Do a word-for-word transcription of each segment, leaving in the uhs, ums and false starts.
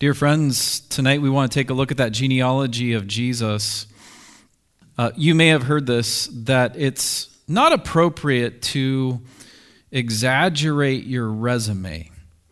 Dear friends, tonight we want to take a look at that genealogy of Jesus. Uh, you may have heard this, that it's not appropriate to exaggerate your resume.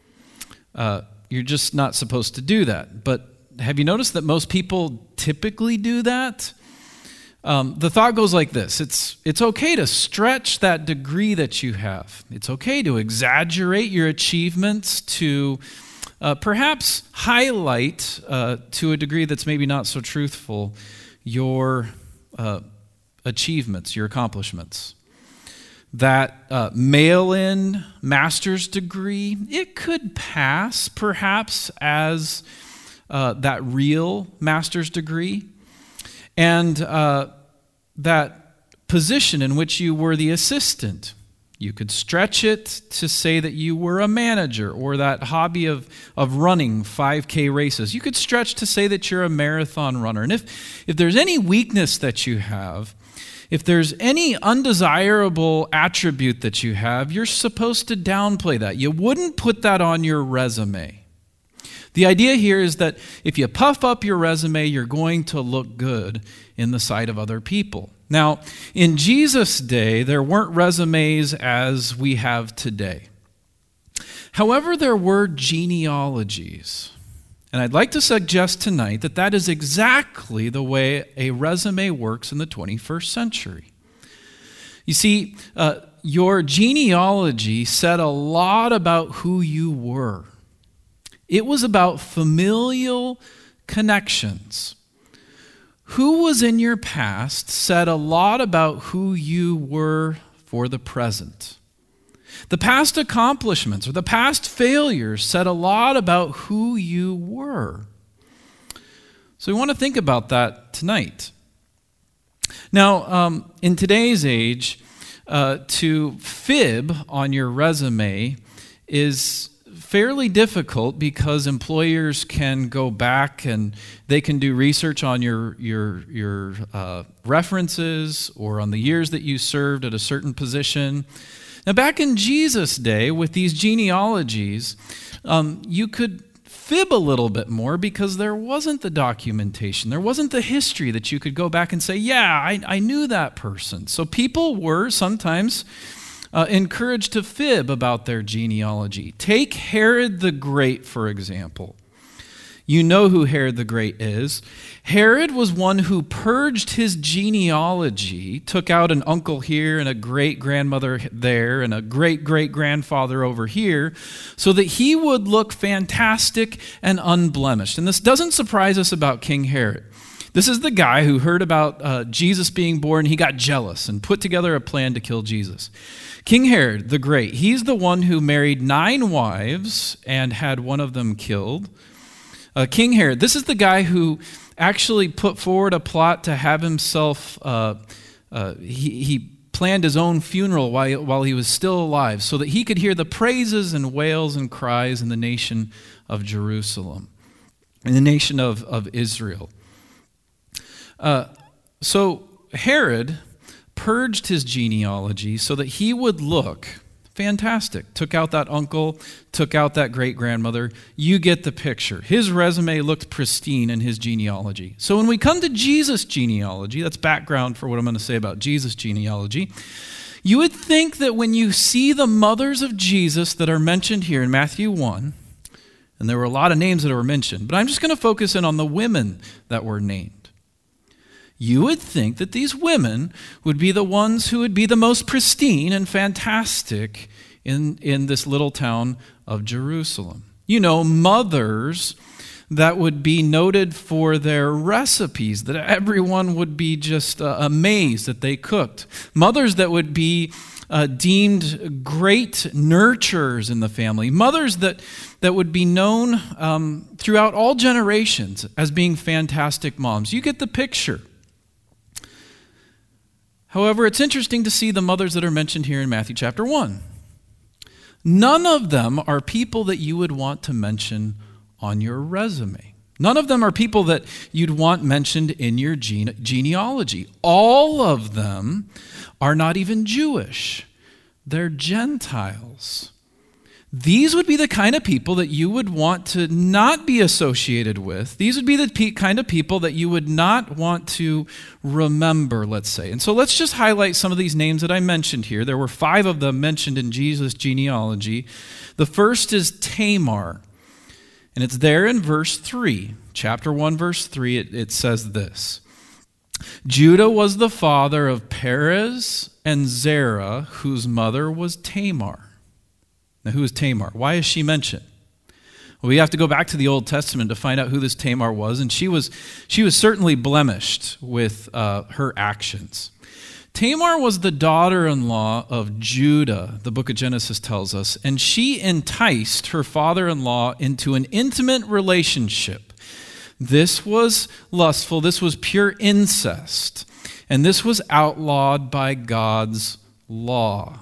Uh, you're just not supposed to do that. But have you noticed that most people typically do that? Um, the thought goes like this. It's, it's okay to stretch that degree that you have. It's okay to exaggerate your achievements, to Uh, perhaps highlight, uh, to a degree that's maybe not so truthful, your uh, achievements, your accomplishments. That uh, mail-in master's degree, it could pass perhaps as uh, that real master's degree. And uh, that position in which you were the assistant, you could stretch it to say that you were a manager, or that hobby of, of running five K races. You could stretch to say that you're a marathon runner. And if, if there's any weakness that you have, if there's any undesirable attribute that you have, you're supposed to downplay that. You wouldn't put that on your resume. The idea here is that if you puff up your resume, you're going to look good in the sight of other people. Now, in Jesus' day, there weren't resumes as we have today. However, there were genealogies. And I'd like to suggest tonight that that is exactly the way a resume works in the twenty-first century. You see, uh, your genealogy said a lot about who you were. It was about familial connections. Who was in your past said a lot about who you were for the present. The past accomplishments or the past failures said a lot about who you were. So we want to think about that tonight. Now, um, in today's age, uh, to fib on your resume is fairly difficult because employers can go back and they can do research on your your your uh, references or on the years that you served at a certain position. Now, back in Jesus' day, with these genealogies, um, you could fib a little bit more because there wasn't the documentation. There wasn't the history that you could go back and say, yeah, I, I knew that person. So people were sometimes Uh, encouraged to fib about their genealogy. Take Herod the Great, for example. You know who Herod the Great is. Herod was one who purged his genealogy, took out an uncle here and a great-grandmother there and a great-great-grandfather over here, so that he would look fantastic and unblemished. And this doesn't surprise us about King Herod. This is the guy who heard about uh, Jesus being born. He got jealous and put together a plan to kill Jesus. King Herod the Great, he's the one who married nine wives and had one of them killed. Uh, King Herod, this is the guy who actually put forward a plot to have himself, uh, uh, he, he planned his own funeral while, while he was still alive so that he could hear the praises and wails and cries in the nation of Jerusalem, in the nation of, of Israel. Uh, so Herod purged his genealogy so that he would look fantastic. Took out that uncle, took out that great-grandmother. You get the picture. His resume looked pristine in his genealogy. So when we come to Jesus' genealogy, that's background for what I'm going to say about Jesus' genealogy, you would think that when you see the mothers of Jesus that are mentioned here in Matthew one, and there were a lot of names that were mentioned, but I'm just going to focus in on the women that were named. You would think that these women would be the ones who would be the most pristine and fantastic in, in this little town of Jerusalem. You know, mothers that would be noted for their recipes, that everyone would be just uh, amazed that they cooked. Mothers that would be uh, deemed great nurturers in the family. Mothers that, that would be known um, throughout all generations as being fantastic moms. You get the picture. However, it's interesting to see the mothers that are mentioned here in Matthew chapter one. None of them are people that you would want to mention on your resume. None of them are people that you'd want mentioned in your gene- genealogy. All of them are not even Jewish. They're Gentiles. these would be the kind of people that you would want to not be associated with. These would be the pe- kind of people that you would not want to remember, let's say. And so let's just highlight some of these names that I mentioned here. There were five of them mentioned in Jesus' genealogy. The first is Tamar, and it's there in verse three. Chapter one, verse three, it, it says this. Judah was the father of Perez and Zerah, whose mother was Tamar. Now, who is Tamar? Why is she mentioned? Well, we have to go back to the Old Testament to find out who this Tamar was, and she was she was certainly blemished with uh, her actions. Tamar was the daughter-in-law of Judah, the book of Genesis tells us, and she enticed her father-in-law into an intimate relationship. This was lustful, this was pure incest, and this was outlawed by God's law.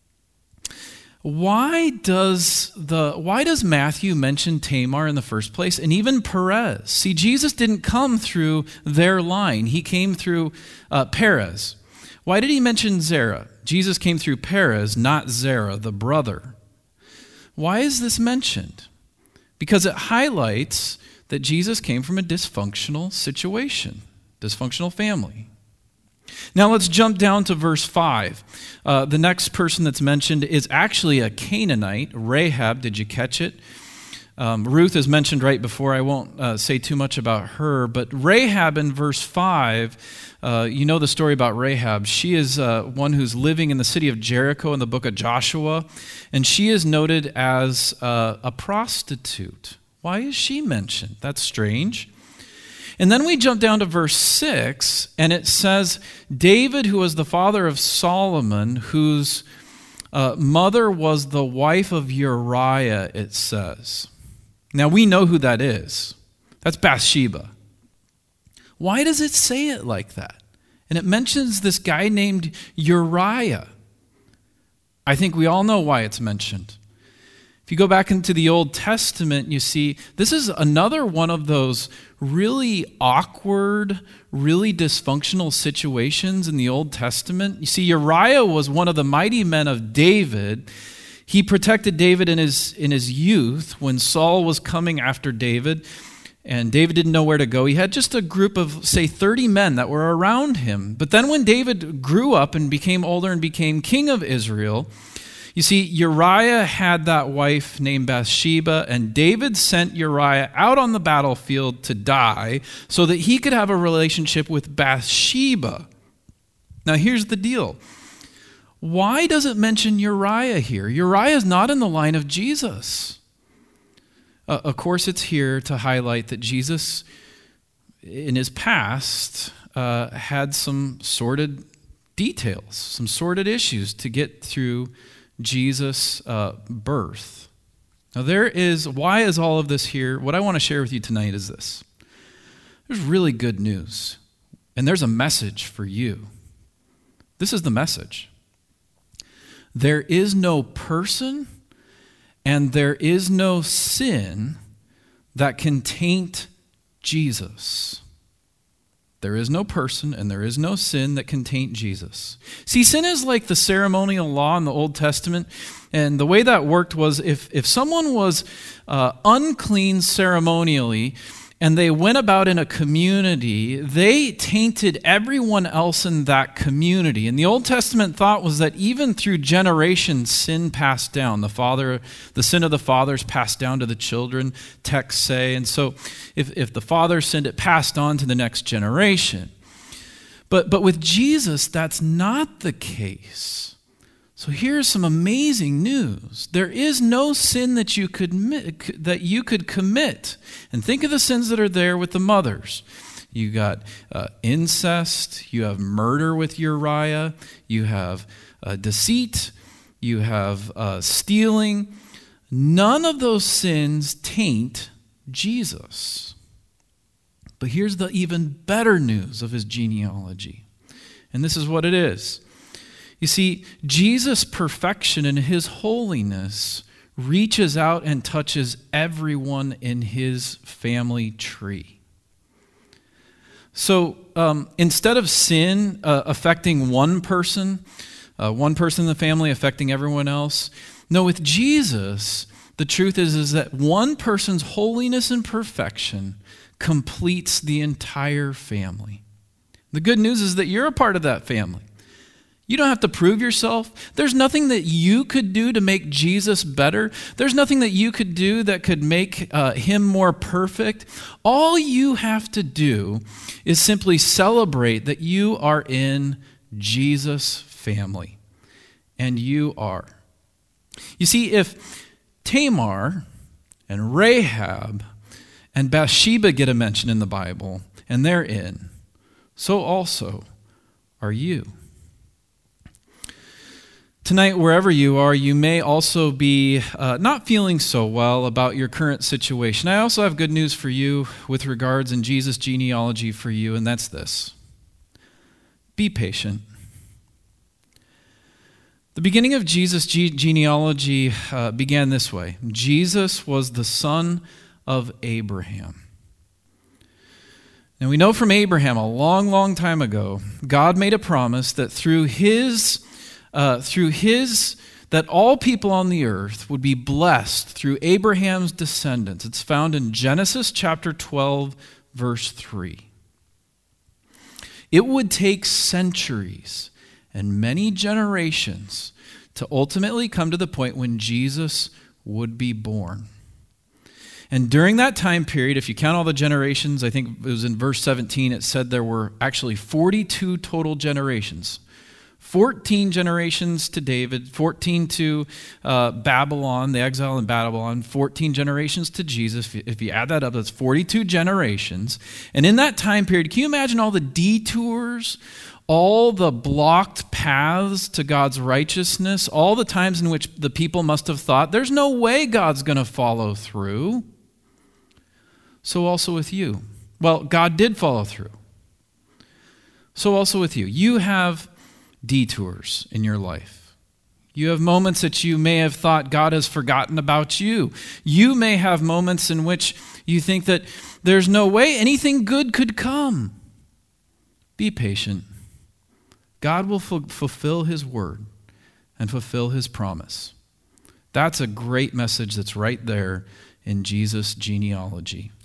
Why does the why does Matthew mention Tamar in the first place, and even Perez? See, Jesus didn't come through their line. He came through uh, Perez. Why did he mention Zerah? Jesus came through Perez, not Zerah, the brother. Why is this mentioned? Because it highlights that Jesus came from a dysfunctional situation, dysfunctional family. Now let's jump down to verse five. Uh, the next person that's mentioned is actually a Canaanite, Rahab. Did you catch it? Um, Ruth is mentioned right before. I won't uh, say too much about her, but Rahab in verse five, uh, you know the story about Rahab. She is uh, one who's living in the city of Jericho in the book of Joshua, and she is noted as uh, a prostitute. Why is she mentioned? That's strange. And then we jump down to verse six, and it says, David, who was the father of Solomon, whose uh, mother was the wife of Uriah, it says. Now, we know who that is. That's Bathsheba. Why does it say it like that? And it mentions this guy named Uriah. I think we all know why it's mentioned. If you go back into the Old Testament, you see this is another one of those really awkward, really dysfunctional situations in the Old Testament. You see, Uriah was one of the mighty men of David. He protected David in his, in his youth when Saul was coming after David, and David didn't know where to go. He had just a group of, say, thirty men that were around him. But then when David grew up and became older and became king of Israel, you see, Uriah had that wife named Bathsheba, and David sent Uriah out on the battlefield to die so that he could have a relationship with Bathsheba. Now, here's the deal. Why does it mention Uriah here? Uriah is not in the line of Jesus. Uh, of course, it's here to highlight that Jesus, in his past, uh, had some sordid details, some sordid issues to get through Jesus' uh, birth. Now there is, why is all of this here? What I want to share with you tonight is this. There's really good news, and there's a message for you. This is the message. There is no person and there is no sin that can taint Jesus. There is no person and there is no sin that can taint Jesus. See, sin is like the ceremonial law in the Old Testament, and the way that worked was if, if someone was uh, unclean ceremonially and they went about in a community, they tainted everyone else in that community. And the Old Testament thought was that even through generations, sin passed down. The father, the sin of the fathers passed down to the children, texts say. And so if, if the father sinned, it passed on to the next generation. But, but with Jesus, that's not the case. So here's some amazing news. There is no sin that you could that you could commit. And think of the sins that are there with the mothers. You got uh, incest, you have murder with Uriah, you have uh, deceit, you have uh, stealing. None of those sins taint Jesus. But here's the even better news of his genealogy. And this is what it is. You see, Jesus' perfection and his holiness reaches out and touches everyone in his family tree. So um, instead of sin uh, affecting one person, uh, one person in the family affecting everyone else, No, with Jesus, the truth is, is that one person's holiness and perfection completes the entire family. The good news is that you're a part of that family. You don't have to prove yourself. There's nothing that you could do to make Jesus better. There's nothing that you could do that could make uh, him more perfect. All you have to do is simply celebrate that you are in Jesus' family. And you are. You see, if Tamar and Rahab and Bathsheba get a mention in the Bible, and they're in, so also are you. Tonight, wherever you are, you may also be uh, not feeling so well about your current situation. I also have good news for you with regards in Jesus' genealogy for you, and that's this. Be patient. The beginning of Jesus' ge- genealogy uh, began this way. Jesus was the son of Abraham. Now we know from Abraham a long, long time ago, God made a promise that through his Uh, through his, that all people on the earth would be blessed through Abraham's descendants. It's found in Genesis chapter twelve, verse three. It would take centuries and many generations to ultimately come to the point when Jesus would be born. And during that time period, if you count all the generations, I think it was in verse seventeen, it said there were actually forty-two total generations. fourteen generations to David, fourteen to uh, Babylon, the exile in Babylon, fourteen generations to Jesus. If you add that up, that's forty-two generations. And in that time period, can you imagine all the detours, all the blocked paths to God's righteousness, all the times in which the people must have thought, there's no way God's going to follow through. So also with you. Well, God did follow through. So also with you. You have detours in your life. You have moments that you may have thought God has forgotten about you. You may have moments in which you think that there's no way anything good could come. Be patient. God will fu- fulfill his word and fulfill his promise. That's a great message that's right there in Jesus' genealogy.